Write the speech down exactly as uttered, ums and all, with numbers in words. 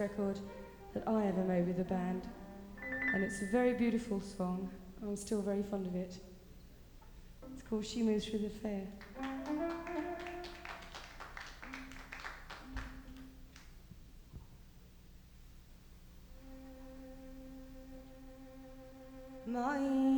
record that I ever made with the band, and it's a very beautiful song. I'm still very fond of it. It's called She Moves Through the Fair. My